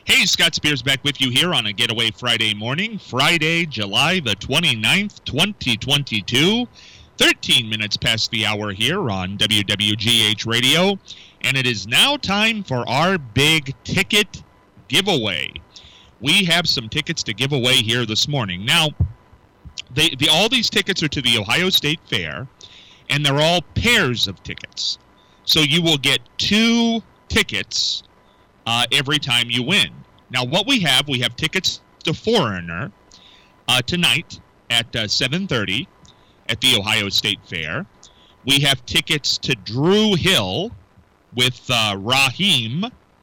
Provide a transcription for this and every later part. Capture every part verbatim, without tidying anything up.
Hey, Scott Spears back with you here on a Getaway Friday morning, Friday, July the twenty-ninth, twenty twenty-two. thirteen minutes past the hour here on W W G H Radio, and it is now time for our big ticket giveaway. We have some tickets to give away here this morning. Now, they, the, all these tickets are to the Ohio State Fair, and they're all pairs of tickets. So you will get two tickets Uh, every time you win. Now, what we have, we have tickets to Foreigner uh, tonight at uh, seven thirty at the Ohio State Fair. We have tickets to Drew Hill with uh, Raheem.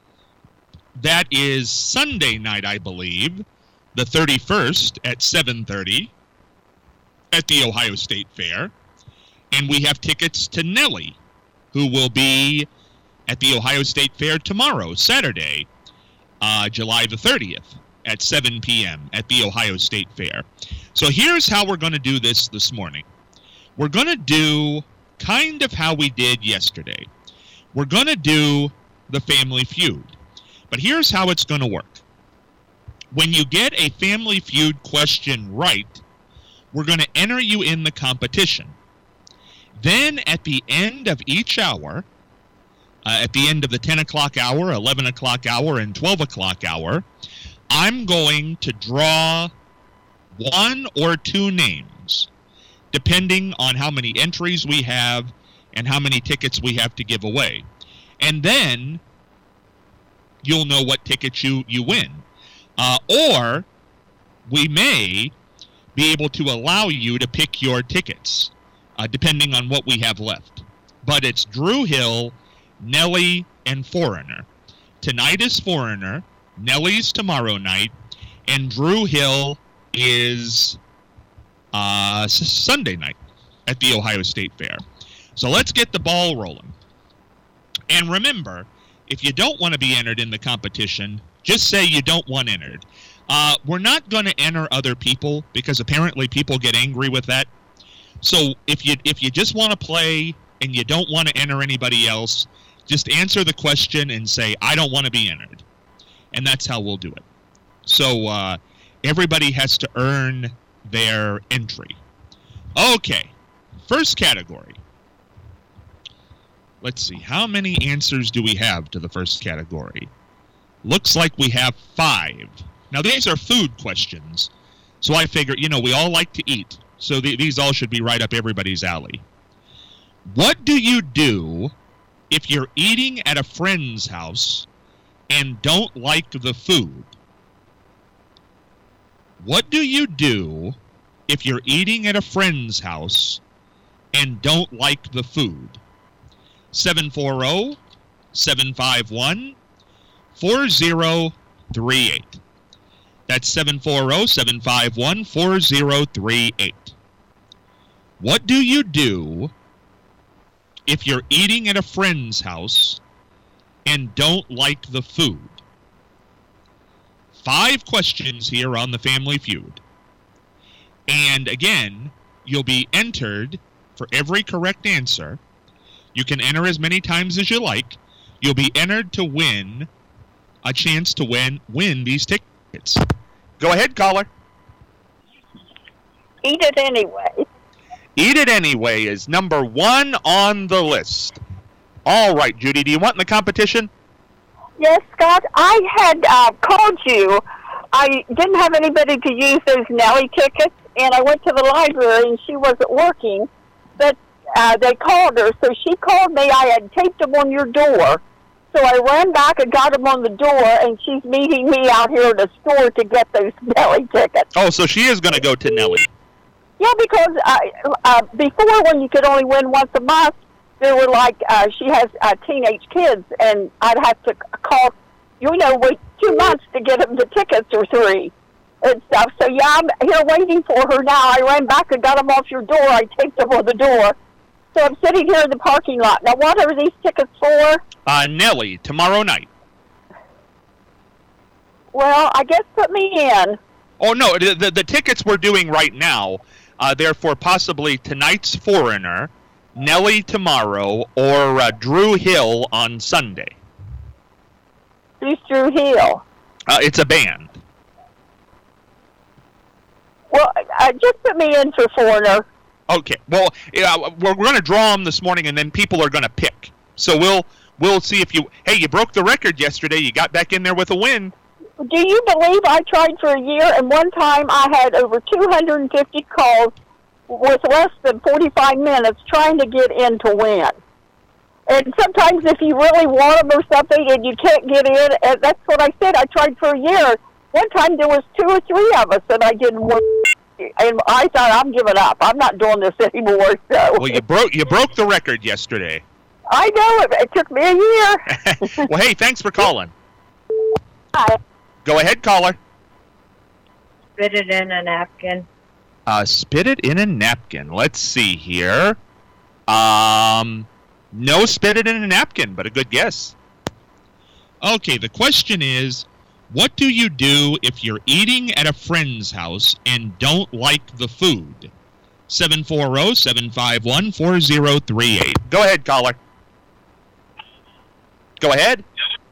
That is Sunday night, I believe, the thirty-first at seven thirty at the Ohio State Fair. And we have tickets to Nelly, who will be at the Ohio State Fair tomorrow, Saturday, uh, July the thirtieth at seven p.m. at the Ohio State Fair. So here's how we're going to do this this morning. We're going to do kind of how we did yesterday. We're going to do the Family Feud. But here's how it's going to work. When you get a Family Feud question right, we're going to enter you in the competition. Then at the end of each hour, Uh, at the end of the ten o'clock hour, eleven o'clock hour, and twelve o'clock hour, I'm going to draw one or two names, depending on how many entries we have and how many tickets we have to give away. And then you'll know what tickets you, you win. Uh, or we may be able to allow you to pick your tickets, uh, depending on what we have left. But it's Drew Hill, Nelly, and Foreigner. Tonight is Foreigner, Nelly's tomorrow night, and Drew Hill is uh, Sunday night at the Ohio State Fair. So let's get the ball rolling. And remember, if you don't want to be entered in the competition, just say you don't want entered. Uh, we're not going to enter other people because apparently people get angry with that. So if you if you just want to play and you don't want to enter anybody else, just answer the question and say, I don't want to be entered. And that's how we'll do it. So uh, everybody has to earn their entry. Okay, first category. Let's see, how many answers do we have to the first category? Looks like we have five. Now, these are food questions. So I figure, you know, we all like to eat. So th- these all should be right up everybody's alley. What do you do if you're eating at a friend's house and don't like the food? What do you do if you're eating at a friend's house and don't like the food? seven four zero, seven five one, four zero three eight. That's seven four zero, seven five one, four zero three eight. What do you do if you're eating at a friend's house and don't like the food? Five questions here on the Family Feud. And again, you'll be entered for every correct answer. You can enter as many times as you like. You'll be entered to win a chance to win win these tickets. Go ahead, caller. Eat it anyway. Eat it anyway is number one on the list. All right, Judy, do you want in the competition? Yes, Scott. I had uh, called you. I didn't have anybody to use those Nelly tickets, and I went to the library, and she wasn't working. But uh, they called her, so she called me. I had taped them on your door. So I ran back and got them on the door, and she's meeting me out here at the store to get those Nelly tickets. Oh, so she is going to go to Nelly. Yeah, because uh, uh, before, when you could only win once a month, there were like, uh, she has uh, teenage kids, and I'd have to call, you know, wait two months to get them the tickets or three and stuff. So, yeah, I'm here waiting for her now. I ran back and got them off your door. I taped them on the door. So I'm sitting here in the parking lot. Now, what are these tickets for? Uh, Nelly, tomorrow night. Well, I guess put me in. Oh, no, the, the, the tickets we're doing right now, uh, they're for possibly tonight's Foreigner, Nelly tomorrow, or uh, Drew Hill on Sunday. Who's Drew Hill? Uh, it's a band. Well, uh, just put me in for Foreigner. Okay. Well, yeah, we're going to draw them this morning, and then people are going to pick. So we'll we'll see if you. Hey, you broke the record yesterday. You got back in there with a win. Do you believe I tried for a year, and one time I had over two hundred fifty calls with less than forty-five minutes trying to get in to win? And sometimes if you really want them or something and you can't get in, and that's what I said. I tried for a year. One time there was two or three of us and I didn't win. And I thought, I'm giving up. I'm not doing this anymore. So. Well, you broke you broke the record yesterday. I know it. It took me a year. Well, hey, thanks for calling. Hi. Go ahead, caller. Spit it in a napkin. Uh, spit it in a napkin. Let's see here. Um, no, spit it in a napkin, but a good guess. Okay, the question is, what do you do if you're eating at a friend's house and don't like the food? seven four zero, seven five one, four zero three eight. Go ahead, caller. Go ahead.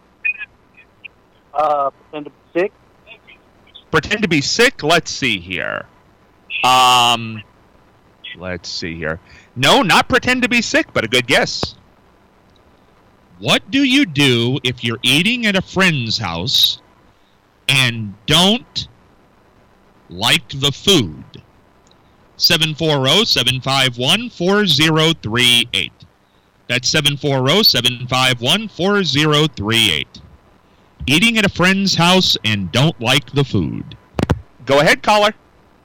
Uh, pretend to be sick. Pretend to be sick? Let's see here. Um, let's see here. No, not pretend to be sick, but a good guess. What do you do if you're eating at a friend's house and don't like the food? seven four zero, seven five one, four zero three eight. That's seven four zero, seven five one, four zero three eight. Eating at a friend's house and don't like the food. Go ahead, caller.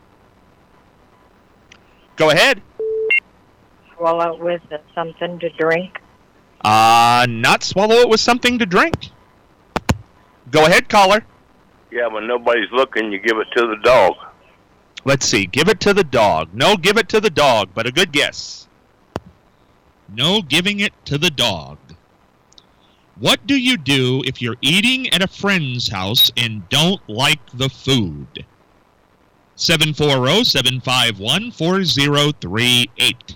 Go ahead. Swallow it with something to drink. Uh, not swallow it with something to drink. Go ahead, caller. Yeah, when nobody's looking, you give it to the dog. Let's see. Give it to the dog. No, give it to the dog, but a good guess. No, giving it to the dog. What do you do if you're eating at a friend's house and don't like the food? seven four zero, seven five one, four zero three eight.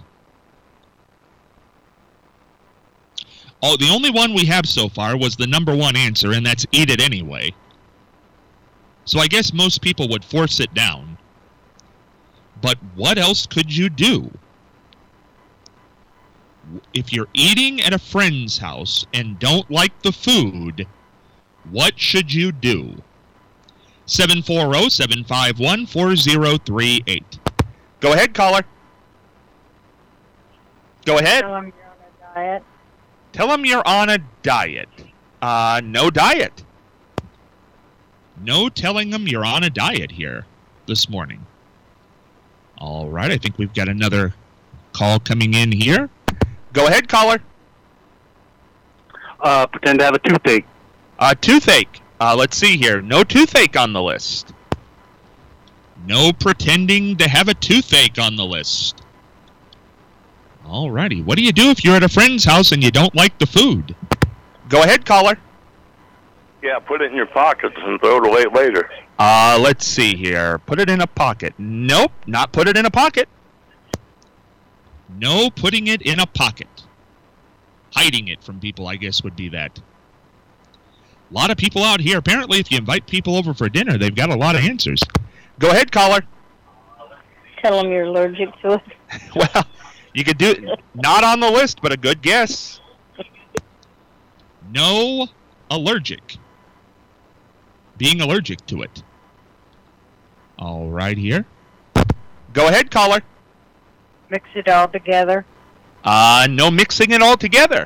Oh, the only one we have so far was the number one answer, and that's eat it anyway. So I guess most people would force it down. But what else could you do? If you're eating at a friend's house and don't like the food, what should you do? seven four zero, seven five one, four zero three eight. Go ahead, caller. Go ahead. Tell them you're on a diet. Tell them you're on a diet. Uh, no diet. No telling them you're on a diet here this morning. All right, I think we've got another call coming in here. Go ahead, caller. Uh, pretend to have a toothache. Uh, toothache. Uh, let's see here. No toothache on the list. No pretending to have a toothache on the list. All righty. What do you do if you're at a friend's house and you don't like the food? Go ahead, caller. Yeah, put it in your pockets and throw it away later. Uh, let's see here. Put it in a pocket. Nope, not put it in a pocket. No putting it in a pocket. Hiding it from people, I guess, would be that. A lot of people out here. Apparently, if you invite people over for dinner, they've got a lot of answers. Go ahead, caller. Tell them you're allergic to it. Well, you could do it. Not on the list, but a good guess. No allergic. Being allergic to it. All right, here. Go ahead, caller. Mix it all together. Uh, no mixing it all together.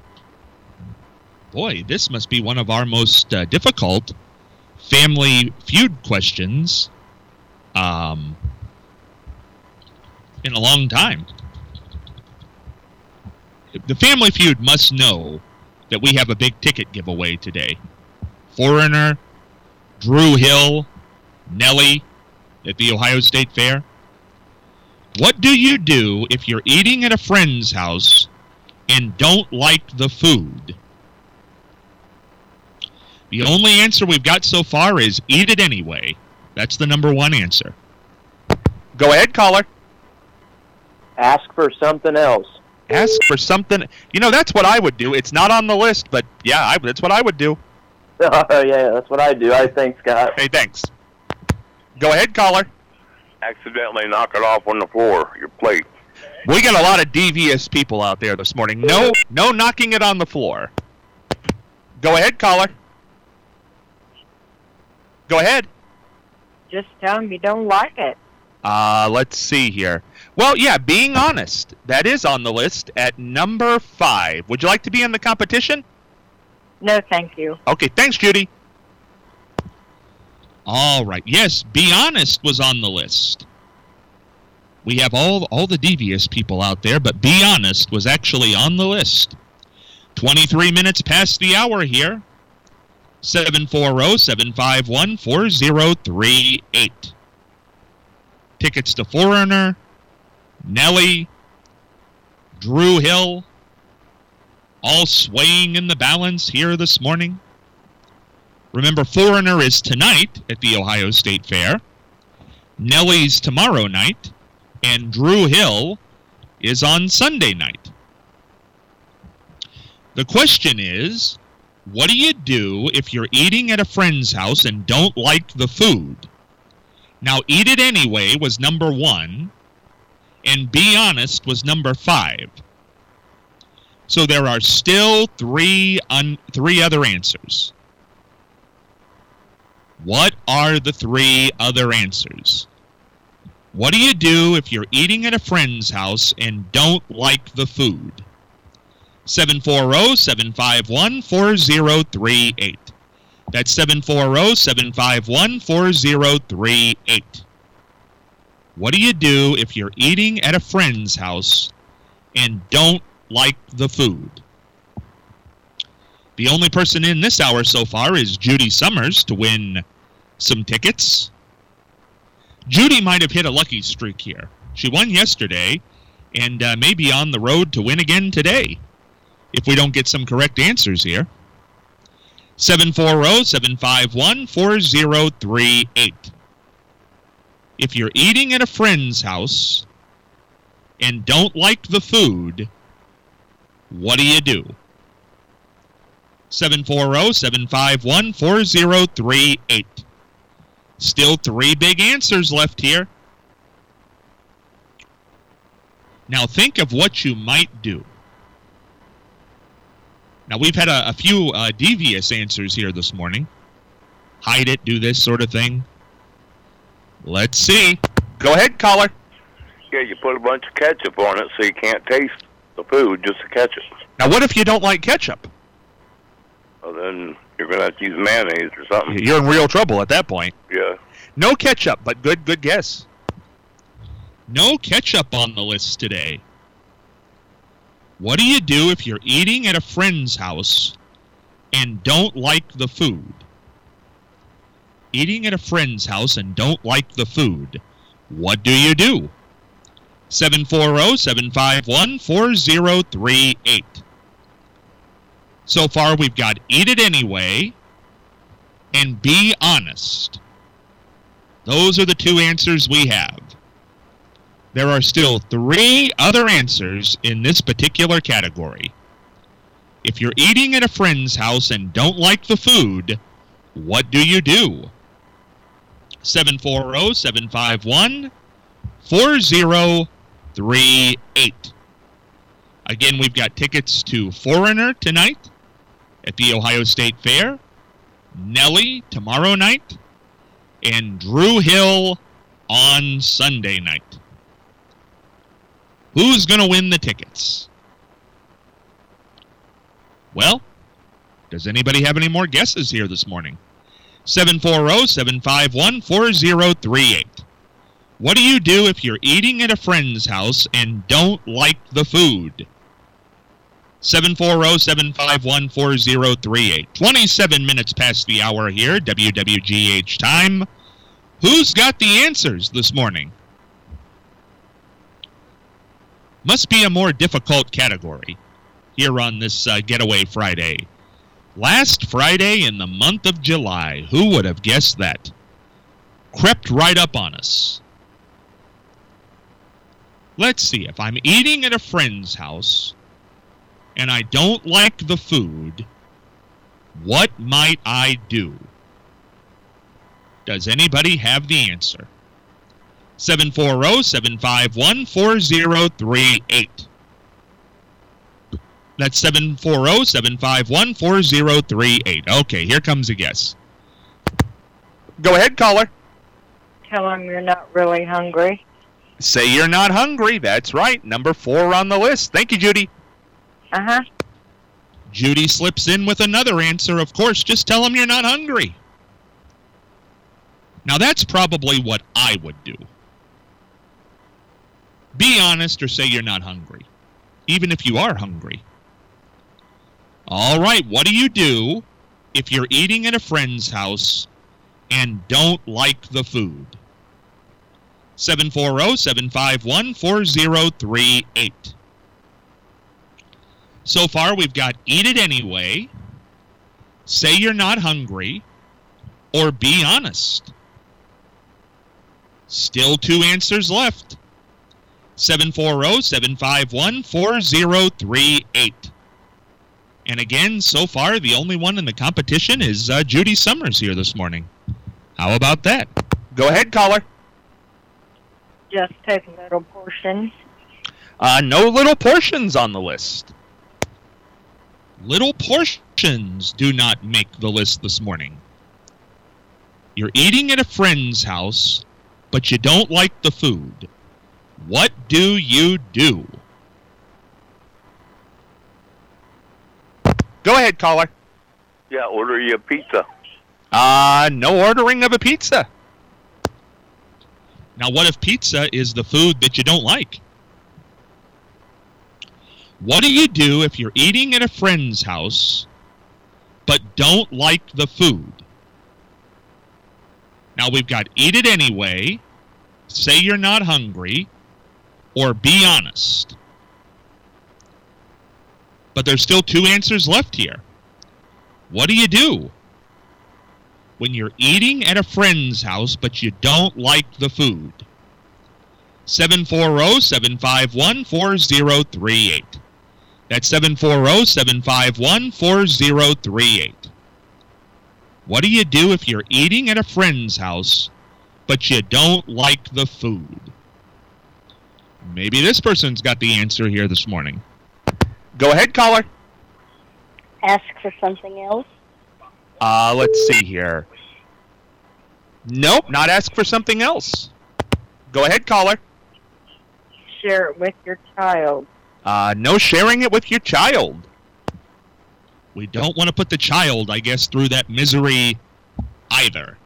Boy, this must be one of our most uh, difficult Family Feud questions um, in a long time. The Family Feud must know that we have a big ticket giveaway today. Foreigner, Drew Hill, Nellie at the Ohio State Fair. What do you do if you're eating at a friend's house and don't like the food? The only answer we've got so far is eat it anyway. That's the number one answer. Go ahead, caller. Ask for something else. Ask for something. You know, that's what I would do. It's not on the list, but yeah, I, that's what I would do. Oh, yeah, that's what I do. I think, Scott. Hey, thanks. Go ahead, caller. Accidentally knock it off on the floor, your plate. We got a lot of devious people out there this morning. No, no knocking it on the floor. Go ahead, caller. Go ahead. Just tell them you don't like it. Uh, let's see here. Well, yeah, being honest. That is on the list at number five. Would you like to be in the competition? No, thank you. Okay, thanks, Judy. All right. Yes, be honest was on the list. We have all all the devious people out there, but be honest was actually on the list. twenty-three minutes past the hour here. seven four zero, seven five one, four zero three eight. Tickets to Foreigner, Nelly, Drew Hill, all swaying in the balance here this morning. Remember, Foreigner is tonight at the Ohio State Fair. Nelly's tomorrow night. And Drew Hill is on Sunday night. The question is, what do you do if you're eating at a friend's house and don't like the food? Now, eat it anyway was number one, and be honest was number five. So there are still three un- three other answers. What are the three other answers? What do you do if you're eating at a friend's house and don't like the food? seven four zero, seven five one, four zero three eight. That's seven four zero, seven five one, four zero three eight. What do you do if you're eating at a friend's house and don't like the food? The only person in this hour so far is Judy Summers to win some tickets. Judy might have hit a lucky streak here. She won yesterday and uh, may be on the road to win again today if we don't get some correct answers here. seven four zero, seven five one, four zero three eight. If you're eating at a friend's house and don't like the food, what do you do? seven four zero, seven five one, four zero three eight. Still three big answers left here. Now think of what you might do. Now we've had a, a few uh, devious answers here this morning. Hide it, do this sort of thing. Let's see. Go ahead, caller. Yeah, you put a bunch of ketchup on it so you can't taste the food, just the ketchup. Now what if you don't like ketchup? Well, then you're going to have to use mayonnaise or something. You're in real trouble at that point. Yeah. No ketchup, but good, good guess. No ketchup on the list today. What do you do if you're eating at a friend's house and don't like the food? Eating at a friend's house and don't like the food. What do you do? seven four zero, seven five one, four zero three eight. So far we've got eat it anyway and be honest. Those are the two answers we have. There are still three other answers in this particular category. If you're eating at a friend's house and don't like the food, what do you do? seven four zero, seven five one, four zero three eight. Again, we've got tickets to Foreigner tonight at the Ohio State Fair, Nelly tomorrow night, and Drew Hill on Sunday night. Who's going to win the tickets? Well, does anybody have any more guesses here this morning? seven four zero, seven five one, four zero three eight. What do you do if you're eating at a friend's house and don't like the food? seven four zero, seven five one, four zero three eight. twenty-seven minutes past the hour here, W W G H time. Who's got the answers this morning? Must be a more difficult category here on this uh, Getaway Friday. Last Friday in the month of July, who would have guessed that? Crept right up on us. Let's see, if I'm eating at a friend's house and I don't like the food, What might I do? Does anybody have the answer? seven four zero, seven five one, four zero three eight. That's seven four zero, seven five one, four zero three eight. Okay, here comes a guess. Go ahead, caller. Tell them you're not really hungry. Say you're not hungry. That's right. Number four on the list. Thank you, Judy. Uh-huh. Judy slips in with another answer. Of course, just tell them you're not hungry. Now, that's probably what I would do. Be honest or say you're not hungry, even if you are hungry. All right, what do you do if you're eating at a friend's house and don't like the food? seven four zero, seven five one, four zero three eight. So far, we've got eat it anyway, say you're not hungry, or be honest. Still two answers left. seven four zero, seven five one, four zero three eight. And again, so far, the only one in the competition is uh, Judy Summers here this morning. How about that? Go ahead, caller. Just take little portions. Uh, no little portions on the list. Little portions do not make the list this morning. You're eating at a friend's house, but you don't like the food. What do you do? Go ahead, caller. Yeah, order you a pizza. Uh, no ordering of a pizza. Now, what if pizza is the food that you don't like? What do you do if you're eating at a friend's house, but don't like the food? Now, we've got eat it anyway, say you're not hungry, or be honest. But there's still two answers left here. What do you do when you're eating at a friend's house, but you don't like the food? seven four zero, seven five one, four zero three eight. That's seven four zero, seven five one, four zero three eight. What do you do if you're eating at a friend's house, but you don't like the food? Maybe this person's got the answer here this morning. Go ahead, caller. Ask for something else. Uh, let's see here. Nope, not ask for something else. Go ahead, caller. Share it with your child. Uh, no sharing it with your child. We don't want to put the child, I guess, through that misery either.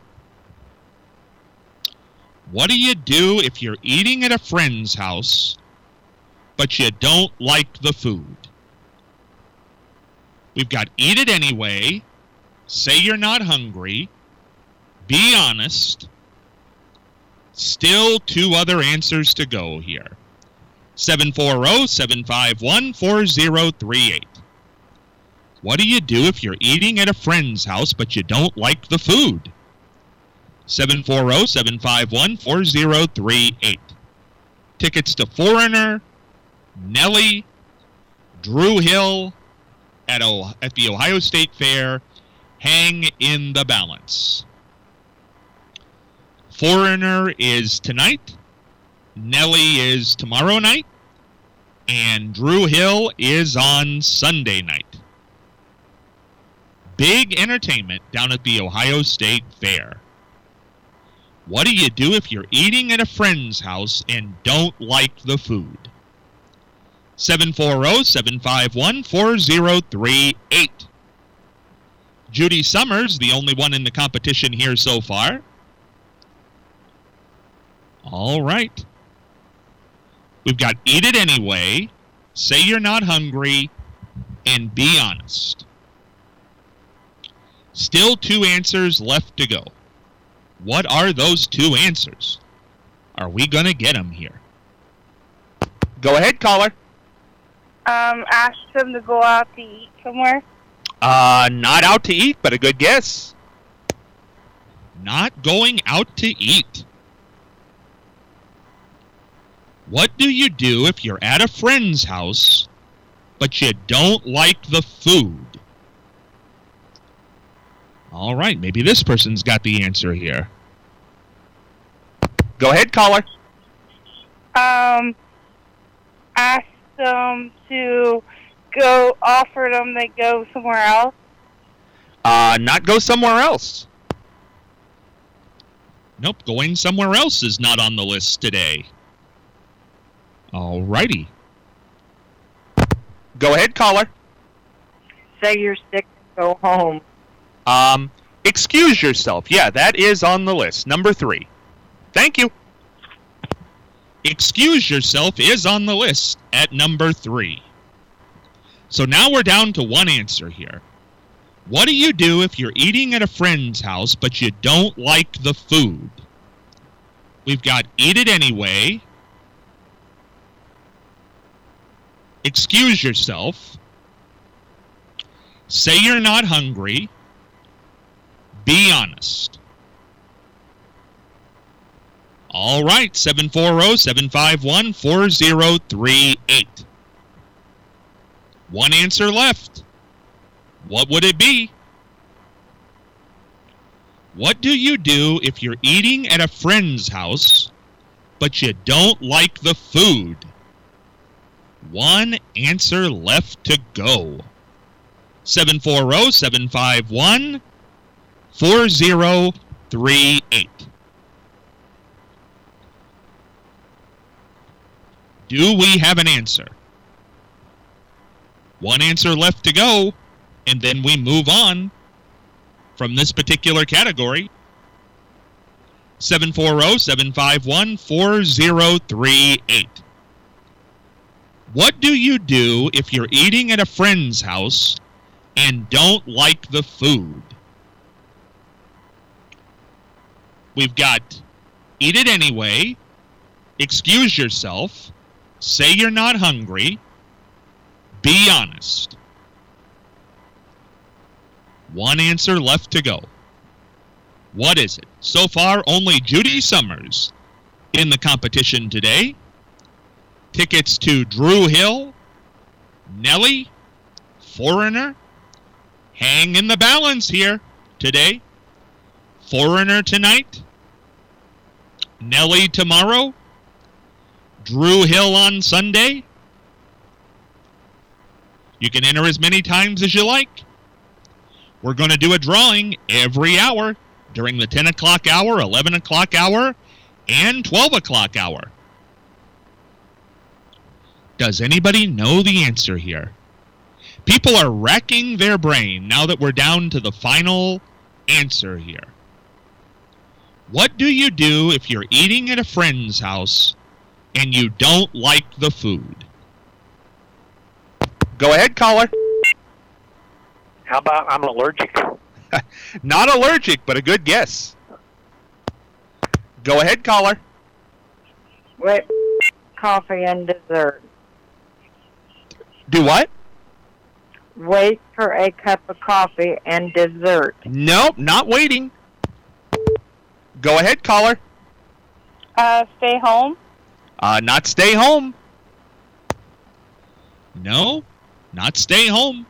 What do you do if you're eating at a friend's house, but you don't like the food? We've got eat it anyway, say you're not hungry, be honest. Still two other answers to go here. seven four zero, seven five one, four zero three eight. What do you do if you're eating at a friend's house but you don't like the food? seven four zero, seven five one, four zero three eight. Tickets to Foreigner, Nelly, Drew Hill at, o- at the Ohio State Fair hang in the balance. Foreigner is tonight, Nelly is tomorrow night, and Drew Hill is on Sunday night. Big entertainment down at the Ohio State Fair. What do you do if you're eating at a friend's house and don't like the food? seven four zero, seven five one, four zero three eight. Judy Summers, the only one in the competition here so far. All right. We've got eat it anyway, say you're not hungry, and be honest. Still two answers left to go. What are those two answers? Are we going to get them here? Go ahead, caller. Um, ask them to go out to eat somewhere. Uh, not out to eat, but a good guess. Not going out to eat. What do you do if you're at a friend's house, but you don't like the food? All right, maybe this person's got the answer here. Go ahead, caller. Um, ask them to go, offer them they go somewhere else. Uh, not go somewhere else. Nope, going somewhere else is not on the list today. All righty. Go ahead, caller. Say you're sick and go home. Um, excuse yourself. Yeah, that is on the list. Number three. Thank you. Excuse yourself is on the list at number three. So now we're down to one answer here. What do you do if you're eating at a friend's house but you don't like the food? We've got eat it anyway, excuse yourself, say you're not hungry, be honest. All right, seven four zero, seven five one, four zero three eight. One answer left. What would it be? What do you do if you're eating at a friend's house, but you don't like the food? One answer left to go. seven four zero, seven five one, four zero three eight. Do we have an answer? One answer left to go, and then we move on from this particular category. seven four zero, seven five one, four zero three eight. What do you do if you're eating at a friend's house and don't like the food? We've got eat it anyway, excuse yourself, say you're not hungry, be honest. One answer left to go. What is it? So far, only Judy Summers in the competition today. Tickets to Drew Hill, Nelly, Foreigner. Hang in the balance here today. Foreigner tonight, Nelly tomorrow, Drew Hill on Sunday. You can enter as many times as you like. We're going to do a drawing every hour during the ten o'clock hour, eleven o'clock hour, and twelve o'clock hour. Does anybody know the answer here? People are racking their brain now that we're down to the final answer here. What do you do if you're eating at a friend's house and you don't like the food? Go ahead, caller. How about I'm allergic? Not allergic, but a good guess. Go ahead, caller. Wait, coffee and dessert. Do what? Wait for a cup of coffee and dessert. Nope, not waiting. Go ahead, caller. Uh, stay home. Uh, not stay home. No, not stay home.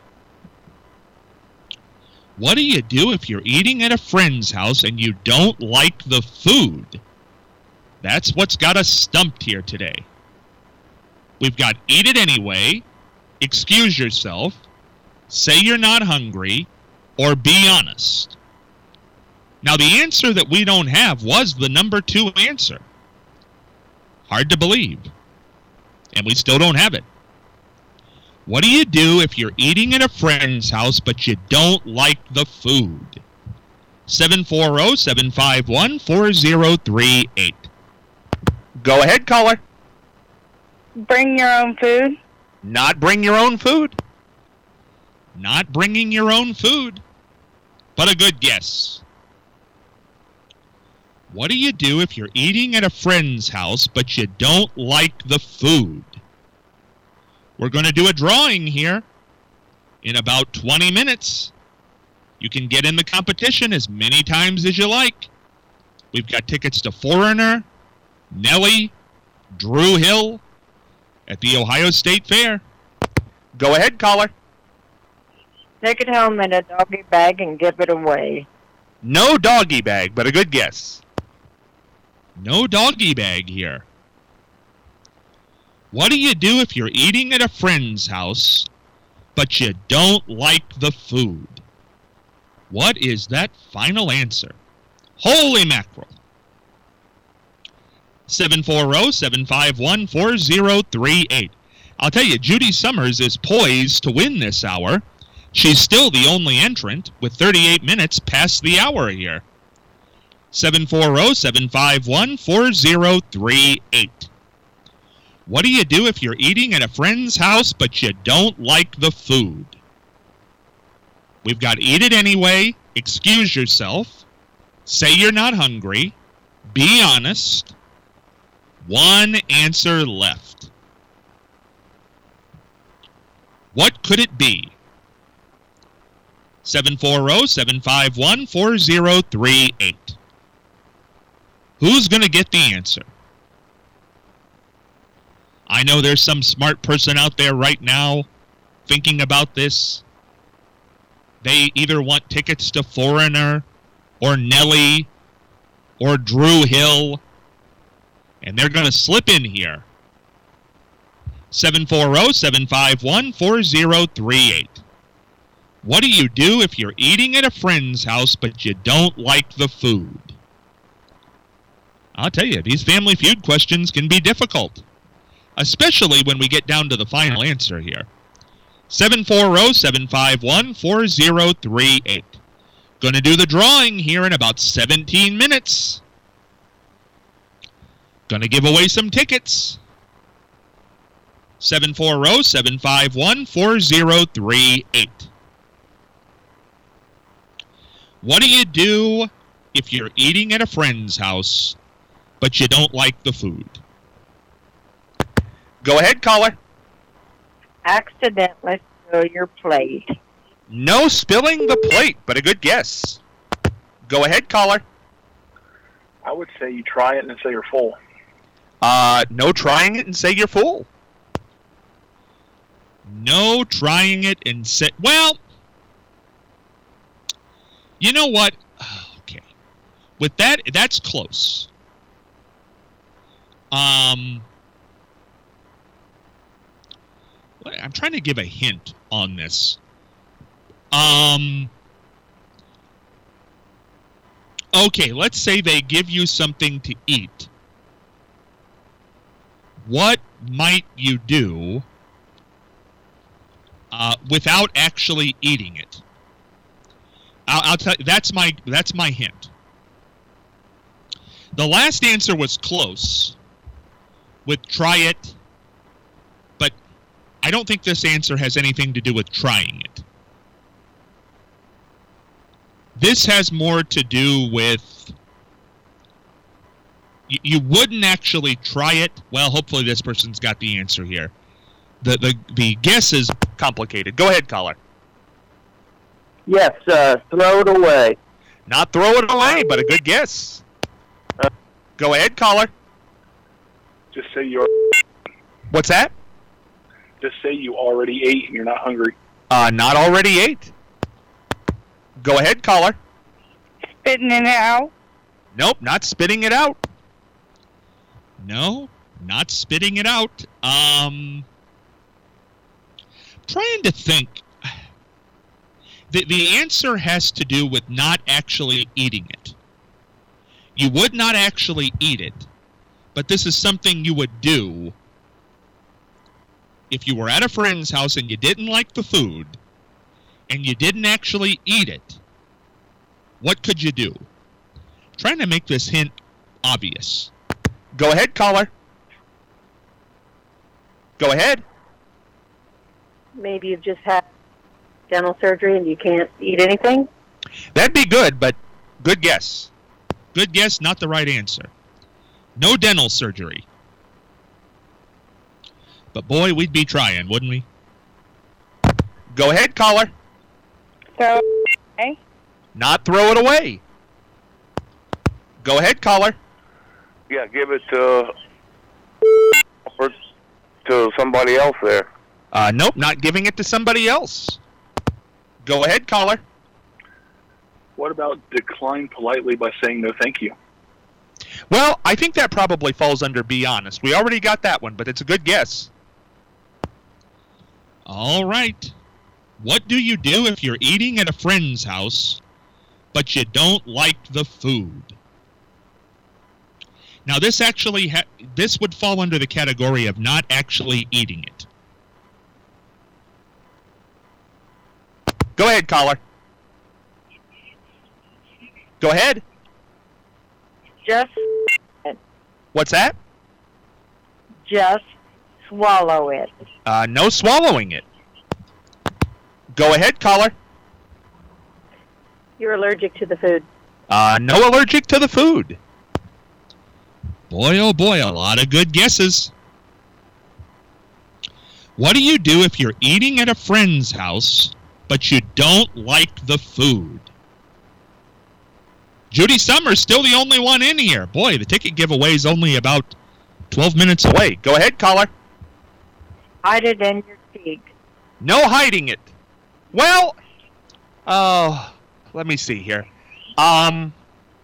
What do you do if you're eating at a friend's house and you don't like the food? That's what's got us stumped here today. We've got eat it anyway, excuse yourself, say you're not hungry, or be honest. Now, the answer that we don't have was the number two answer. Hard to believe. And we still don't have it. What do you do if you're eating at a friend's house but you don't like the food? seven four zero, seven five one, four zero three eight. Go ahead, caller. Bring your own food. Not bring your own food. Not bringing your own food. But a good guess. What do you do if you're eating at a friend's house but you don't like the food? We're going to do a drawing here in about twenty minutes. You can get in the competition as many times as you like. We've got tickets to Foreigner, Nelly, Drew Hill at the Ohio State Fair. Go ahead, caller. Take it home in a doggy bag and give it away. No doggy bag, but a good guess. No doggy bag here. What do you do if you're eating at a friend's house, but you don't like the food? What is that final answer? Holy mackerel. seven four zero, seven five one, four zero three eight. I'll tell you, Judy Summers is poised to win this hour. She's still the only entrant with thirty-eight minutes past the hour here. seven four zero, seven five one, four zero three eight. What do you do if you're eating at a friend's house but you don't like the food? We've got eat it anyway, excuse yourself, say you're not hungry, be honest. One answer left. What could it be? seven four zero, seven five one, four zero three eight. Who's going to get the answer? I know there's some smart person out there right now thinking about this. They either want tickets to Foreigner or Nelly or Drew Hill, and they're going to slip in here. seven four zero, seven five one, four zero three eight. What do you do if you're eating at a friend's house but you don't like the food? I'll tell you, these Family Feud questions can be difficult, especially when we get down to the final answer here. seven four zero, seven five one, four zero three eight. Going to do the drawing here in about seventeen minutes. Going to give away some tickets. seven four zero, seven five one, four zero three eight. What do you do if you're eating at a friend's house, but you don't like the food? Go ahead, caller. Accidentally spill your plate. No spilling the plate, but a good guess. Go ahead, caller. I would say you try it and say you're full. Uh, no trying it and say you're full. No trying it and say... Well, you know what? Okay. With that, that's close. Um... I'm trying to give a hint on this. Um, okay, let's say they give you something to eat. What might you do uh, without actually eating it? I'll, I'll tell you, that's my that's my hint. The last answer was close with try it. I don't think this answer has anything to do with trying it. This has more to do with... You, you wouldn't actually try it. Well, hopefully this person's got the answer here. The, the, the guess is complicated. Go ahead, caller. Yes, uh, throw it away. Not throw it away, but a good guess. Uh, Go ahead, caller. Just say you're. What's that? Just say you already ate and you're not hungry. Uh, not already ate. Go ahead, caller. Spitting it out. Nope, not spitting it out. No, not spitting it out. Um, trying to think. The, the answer has to do with not actually eating it. You would not actually eat it, but this is something you would do if you were at a friend's house and you didn't like the food and you didn't actually eat it. What could you do? Trying to make this hint obvious. Go ahead, caller. Go ahead. Maybe you've just had dental surgery and you can't eat anything? That'd be good, but good guess. Good guess, not the right answer. No dental surgery. But boy, we'd be trying, wouldn't we? Go ahead, caller. So, okay. Not throw it away. Go ahead, caller. Yeah, give it to to somebody else there. Uh, nope, not giving it to somebody else. Go ahead, caller. What about decline politely by saying no thank you? Well, I think that probably falls under be honest. We already got that one, but it's a good guess. All right. What do you do if you're eating at a friend's house, but you don't like the food? Now, this actually ha- this would fall under the category of not actually eating it. Go ahead, caller. Go ahead. Just, What's that? just swallow it. Uh, no swallowing it. Go ahead, caller. You're allergic to the food. Uh, no allergic to the food. Boy, oh boy, a lot of good guesses. What do you do if you're eating at a friend's house, but you don't like the food? Judy Summers still the only one in here. Boy, the ticket giveaway is only about twelve minutes away. Go ahead, caller. Hide it in your cheek. No hiding it. Well, oh, let me see here. Um,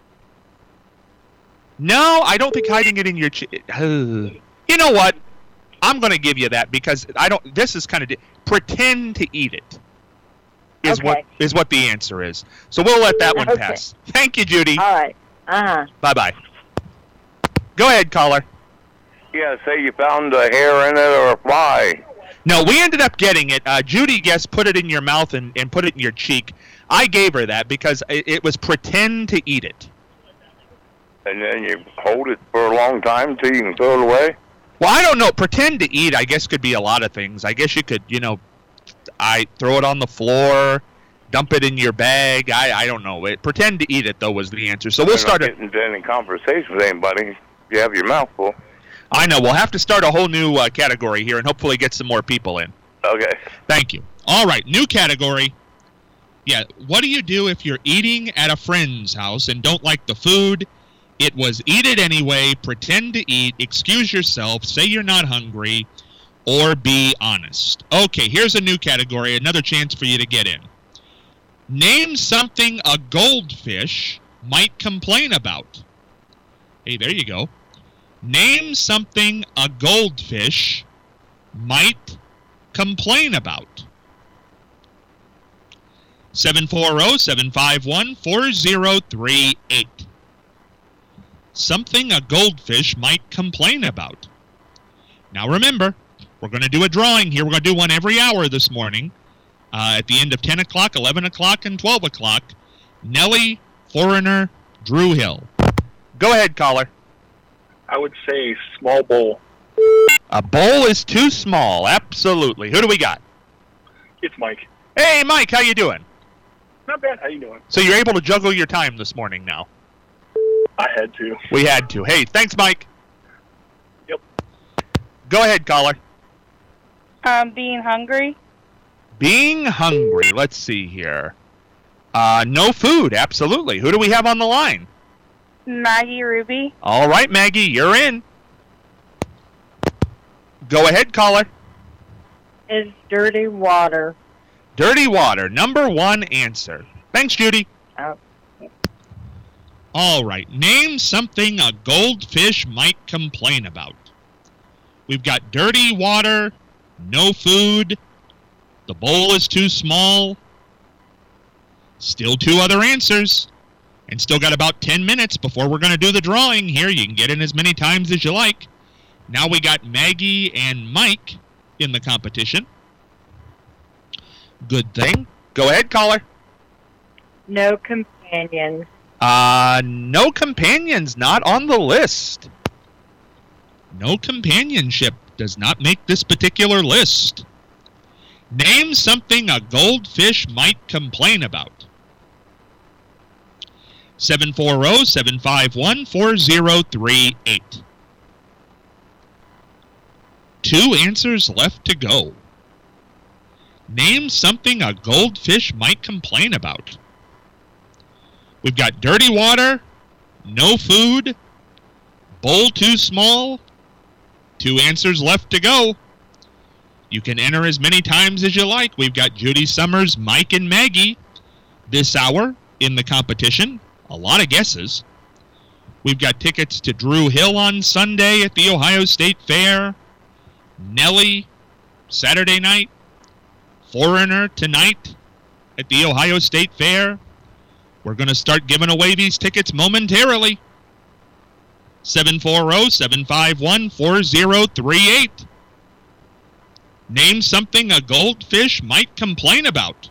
no, I don't think hiding it in your cheek. You know what? I'm going to give you that because I don't. This is kind of di- pretend to eat it. Is Okay. what is what the answer is. So we'll let that one Okay. pass. Thank you, Judy. All right. Uh-huh. Bye bye. Go ahead, caller. Yeah, say you found a hair in it or a fly. No, we ended up getting it. Uh, Judy guessed put it in your mouth and, and put it in your cheek. I gave her that because it, it was pretend to eat it. And then you hold it for a long time until you can throw it away. Well, I don't know. Pretend to eat, I guess, could be a lot of things. I guess you could, you know, I throw it on the floor, dump it in your bag. I, I don't know. It, pretend to eat it, though, was the answer. So we'll You're start not a, getting into any conversation with anybody. You have your mouth full. I know. We'll have to start a whole new uh, category here and hopefully get some more people in. Okay. Thank you. All right, new category. Yeah, what do you do if you're eating at a friend's house and don't like the food? It was eat it anyway, pretend to eat, excuse yourself, say you're not hungry, or be honest. Okay, here's a new category, another chance for you to get in. Name something a goldfish might complain about. Hey, there you go. Name something a goldfish might complain about. seven four zero, seven five one, four zero three eight. Something a goldfish might complain about. Now remember, we're going to do a drawing here. We're going to do one every hour this morning. Uh, at the end of ten o'clock, eleven o'clock, and twelve o'clock. Nellie, Foreigner, Drew Hill. Go ahead, caller. I would say small bowl. A bowl is too small. Absolutely. Who do we got? It's Mike. Hey, Mike, how you doing? Not bad. How you doing? So you're able to juggle your time this morning now. I had to. We had to. Hey, thanks, Mike. Yep. Go ahead, caller. Um, being hungry. Being hungry. Let's see here. Uh, no food. Absolutely. Who do we have on the line? Maggie Ruby. All right, Maggie, you're in. Go ahead, caller. Is dirty water. Dirty water. Number one answer. Thanks, Judy. Oh. All right. Name something a goldfish might complain about. We've got dirty water, no food, the bowl is too small. Still two other answers. And still got about ten minutes before we're going to do the drawing here. You can get in as many times as you like. Now we got Maggie and Mike in the competition. Good thing. Go ahead, caller. No companions. Uh, no companions, not on the list. No companionship does not make this particular list. Name something a goldfish might complain about. seven four zero, seven five one, four zero three eight. Two answers left to go. Name something a goldfish might complain about. We've got dirty water, no food, bowl too small. Two answers left to go. You can enter as many times as you like. We've got Judy Summers, Mike, and Maggie this hour in the competition. A lot of guesses. We've got tickets to Drew Hill on Sunday at the Ohio State Fair. Nelly Saturday night. Foreigner tonight at the Ohio State Fair. We're going to start giving away these tickets momentarily. seven four zero, seven five one, four zero three eight. Name something a goldfish might complain about.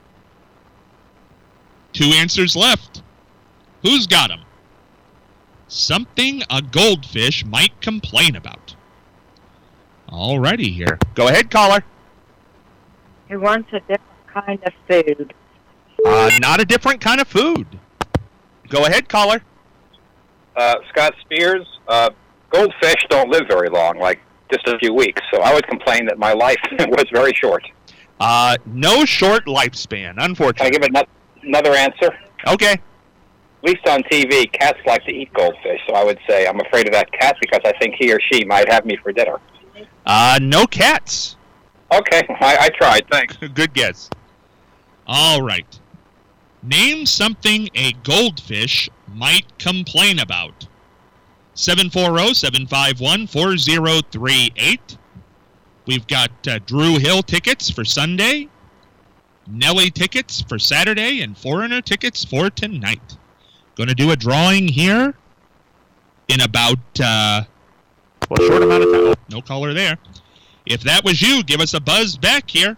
Two answers left. Who's got them? Something a goldfish might complain about. All righty here. Go ahead, caller. He wants a different kind of food. Uh, not a different kind of food. Go ahead, caller. Uh, Scott Spears, uh, goldfish don't live very long, like just a few weeks, so I would complain that my life was very short. Uh, no short lifespan, unfortunately. Can I give it another answer? Okay. At least on T V, cats like to eat goldfish, so I would say I'm afraid of that cat because I think he or she might have me for dinner. Uh, no cats. Okay, I, I tried, thanks. Good guess. All right. Name something a goldfish might complain about. seven four zero, seven five one, four zero three eight. We've got uh, Drew Hill tickets for Sunday, Nelly tickets for Saturday, and Foreigner tickets for tonight. Going to do a drawing here in about uh, well, a short amount of time. Oh, no caller there. If that was you, give us a buzz back here.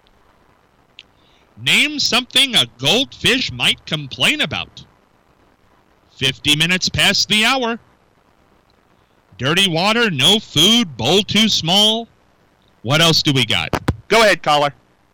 Name something a goldfish might complain about. fifty minutes past the hour. Dirty water, no food, bowl too small. What else do we got? Go ahead, caller.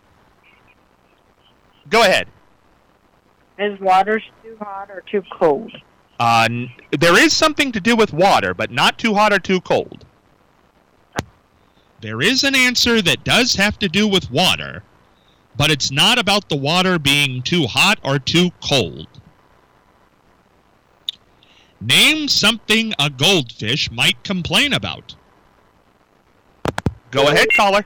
Go ahead. Is water too hot or too cold? Uh, n- there is something to do with water, but not too hot or too cold. There is an answer that does have to do with water, but it's not about the water being too hot or too cold. Name something a goldfish might complain about. Go ahead, caller.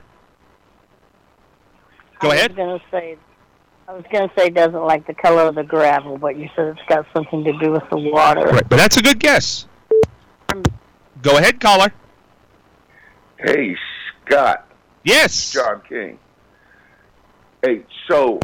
Go ahead. I was gonna say, I was gonna say, doesn't like the color of the gravel, but you said it's got something to do with the water. Right, but that's a good guess. Go ahead, caller. Hey, Scott. Yes. John King. Hey, so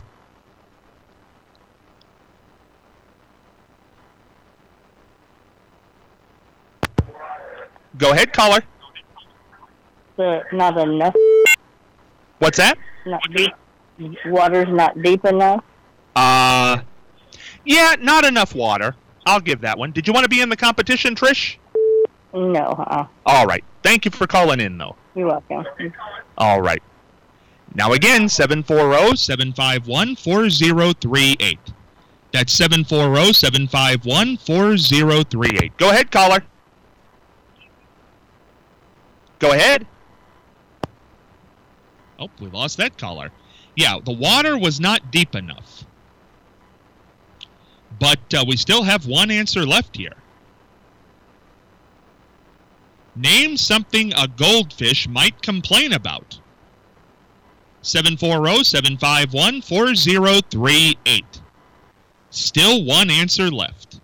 Go ahead, caller. The, not enough. What's that? Not deep. Water's not deep enough. Uh, yeah, not enough water. I'll give that one. Did you want to be in the competition, Trish? No. Uh. All right. Thank you for calling in, though. You're welcome. All right. Now again, seven four zero, seven five one, four zero three eight. That's seven four zero, seven five one, four zero three eight. Go ahead, caller. Go ahead. Oh, we lost that caller. Yeah, the water was not deep enough. But uh, we still have one answer left here. Name something a goldfish might complain about. seven four zero, seven five one, four zero three eight. Still one answer left.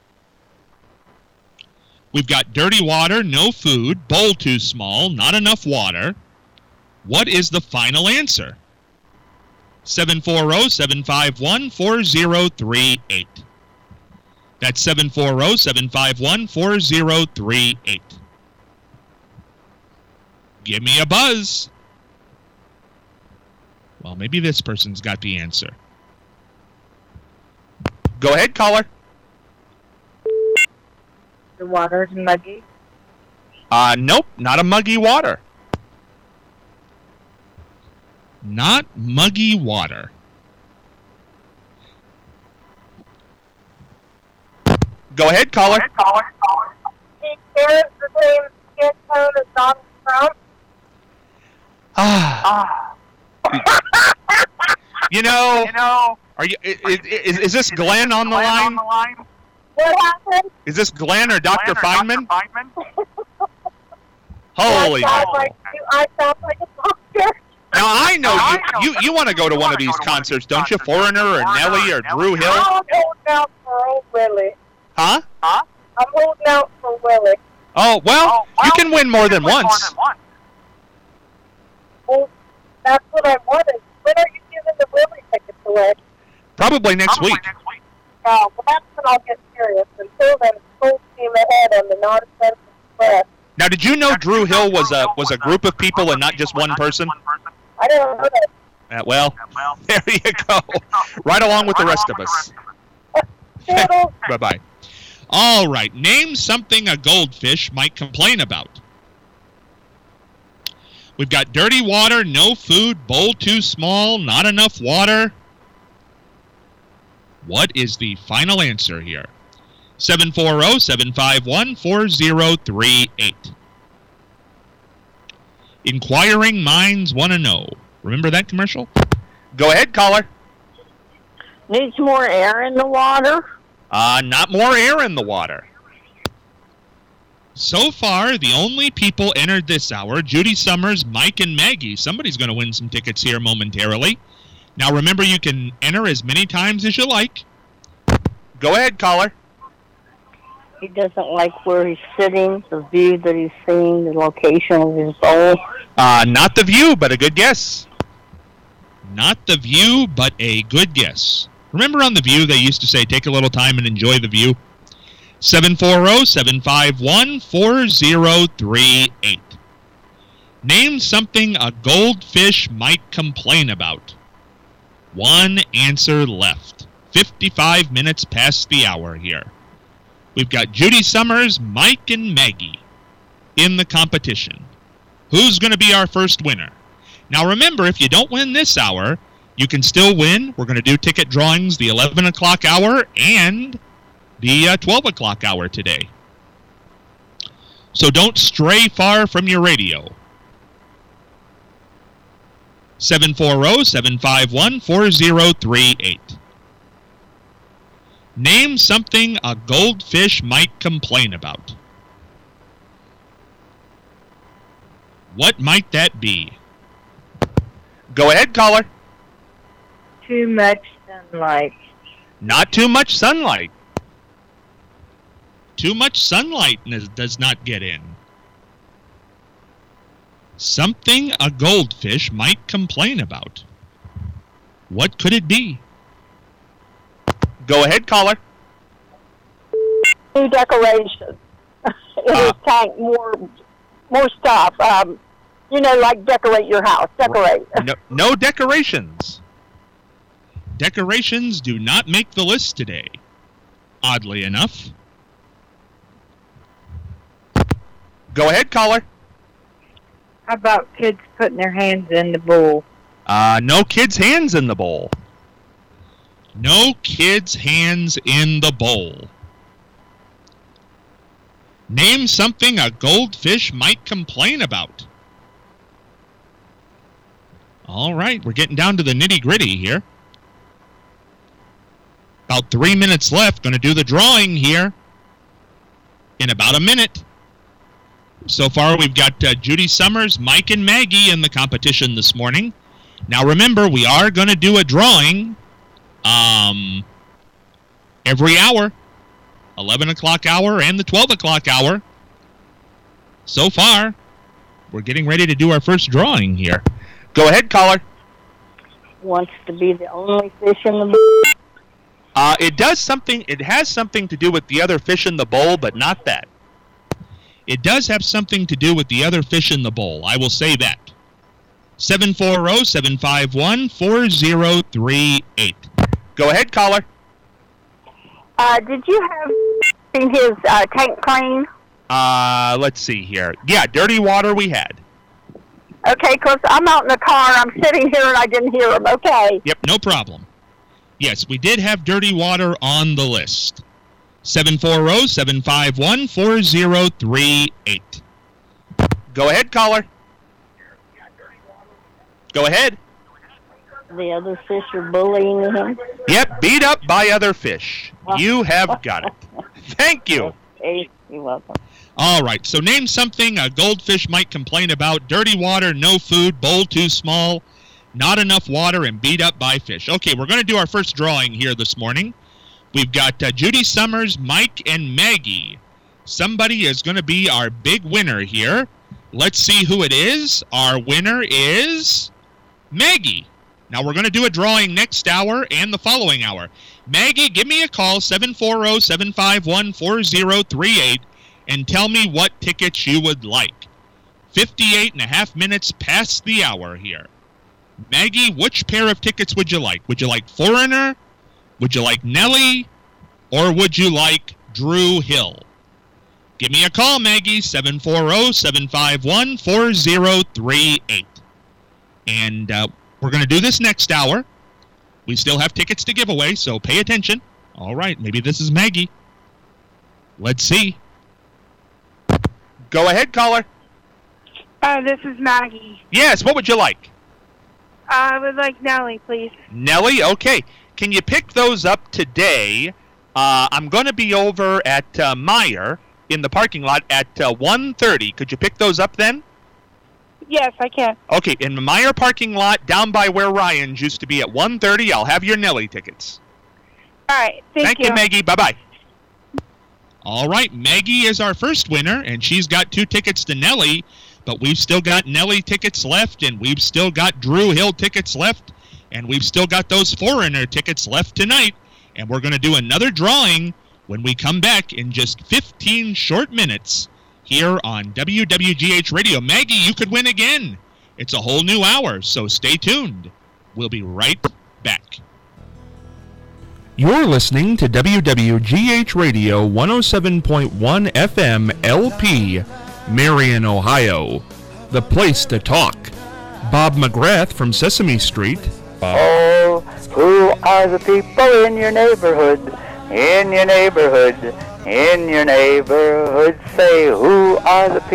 We've got dirty water, no food, bowl too small, not enough water. What is the final answer? seven four zero, seven five one, four zero three eight. That's seven four zero, seven five one, four zero three eight. Give me a buzz. Well, maybe this person's got the answer. Go ahead, caller. The water's muggy. Uh, nope, not a muggy water. Not muggy water. Go ahead, caller. He shares the same skin tone as Donald Trump. Ah. You know, you know, are you? Is, is, is this Glenn on the line? What happened? Is this Glenn or Doctor Feynman? Holy I sound moly. like, I sound like a doctor. Now, I know you you, you want to go to one of these concerts, don't you? Foreigner or Nelly or Drew Hill? I'm holding out for old Willie. Huh? Huh? I'm holding out for Willie. Oh, well, you can win more than once. Well, that's what I wanted. When are you giving the Willie tickets away? Probably next week. Oh, well, that's when I'll get serious. Until then, full steam ahead on the non-offensive express. Now, did you know Drew Hill was a was a group of people and not just one person? I don't know that. Uh, well, there you go. Right along with the rest of us. Bye-bye. All right. Name something a goldfish might complain about. We've got dirty water, no food, bowl too small, not enough water. What is the final answer here? seven four zero, seven five one, four zero three eight. Inquiring minds want to know. Remember that commercial? Go ahead, caller. Needs more air in the water? Uh, not more air in the water. So far, the only people entered this hour, Judy Summers, Mike, and Maggie. Somebody's going to win some tickets here momentarily. Now, remember, you can enter as many times as you like. Go ahead, caller. He doesn't like where he's sitting, the view that he's seeing, the location of his bowl. Uh, not the view, but a good guess. Not the view, but a good guess. Remember on The View, they used to say, take a little time and enjoy the view? seven four zero, seven five one, four zero three eight. Name something a goldfish might complain about. One answer left. fifty-five minutes past the hour here. We've got Judy Summers, Mike, and Maggie in the competition. Who's going to be our first winner? Now remember, if you don't win this hour, you can still win. We're going to do ticket drawings the eleven o'clock hour and the uh, twelve o'clock hour today. So don't stray far from your radio. seven four zero, seven five one, four zero three eight. Name something a goldfish might complain about. What might that be? Go ahead, caller. Too much sunlight. Not too much sunlight. Too much sunlight does not get in. Something a goldfish might complain about. What could it be? Go ahead, caller. New decorations. In his tank, more, more stuff. Um, you know, like decorate your house. Decorate. No, no decorations. Decorations do not make the list today, oddly enough. Go ahead, caller. How about kids putting their hands in the bowl? Uh, no kids' hands in the bowl. No kids' hands in the bowl. Name something a goldfish might complain about. All right, we're getting down to the nitty-gritty here. About three minutes left. Going to do the drawing here in about a minute. So far, we've got uh, Judy Summers, Mike, and Maggie in the competition this morning. Now, remember, we are going to do a drawing um, every hour, eleven o'clock hour and the twelve o'clock hour. So far, we're getting ready to do our first drawing here. Go ahead, caller. Wants to be the only fish in the bowl. Uh, it does something, it has something to do with the other fish in the bowl, but not that. It does have something to do with the other fish in the bowl. I will say that. seven four zero, seven five one, four zero three eight. Go ahead, caller. Uh, did you have seen his uh, tank clean? Uh, let's see here. Yeah, dirty water we had. Okay, because I'm out in the car. I'm sitting here and I didn't hear him. Okay. Yep, no problem. Yes, we did have dirty water on the list. seven four zero, seven five one, four zero three eight. Go ahead, caller. Go ahead. The other fish are bullying him. Yep, beat up by other fish. You have got it. Thank you. Okay. You're welcome. All right, so name something a goldfish might complain about. Dirty water, no food, bowl too small, not enough water, and beat up by fish. Okay, we're going to do our first drawing here this morning. We've got uh, Judy Summers, Mike, and Maggie. Somebody is going to be our big winner here. Let's see who it is. Our winner is Maggie. Now, we're going to do a drawing next hour and the following hour. Maggie, give me a call, seven four zero, seven five one, four zero three eight, and tell me what tickets you would like. fifty-eight and a half minutes past the hour here. Maggie, which pair of tickets would you like? Would you like Foreigner? Would you like Nelly? Or would you like Drew Hill? Give me a call, Maggie, seven four zero, seven five one, four zero three eight. And uh, we're going to do this next hour. We still have tickets to give away, so pay attention. All right, maybe this is Maggie. Let's see. Go ahead, caller. Uh, this is Maggie. Yes, what would you like? I would like Nellie, please. Nellie, okay. Can you pick those up today? Uh, I'm going to be over at uh, Meyer in the parking lot at uh, one thirty. Could you pick those up then? Yes, I can. Okay, in the Meyer parking lot down by where Ryan's used to be at one thirty, I'll have your Nellie tickets. All right, thank, Thank you. you, Maggie. Bye-bye. All right, Maggie is our first winner, and she's got two tickets to Nellie, but we've still got Nellie tickets left, and we've still got Drew Hill tickets left, and we've still got those Foreigner tickets left tonight, and we're going to do another drawing when we come back in just fifteen short minutes here on W W G H Radio. Maggie, you could win again. It's a whole new hour, so stay tuned. We'll be right back. You're listening to W W G H Radio one oh seven point one F M L P, Marion, Ohio. The place to talk. Bob McGrath from Sesame Street. Bob. Oh, who are the people in your neighborhood? In your neighborhood, in your neighborhood, say, who are the people?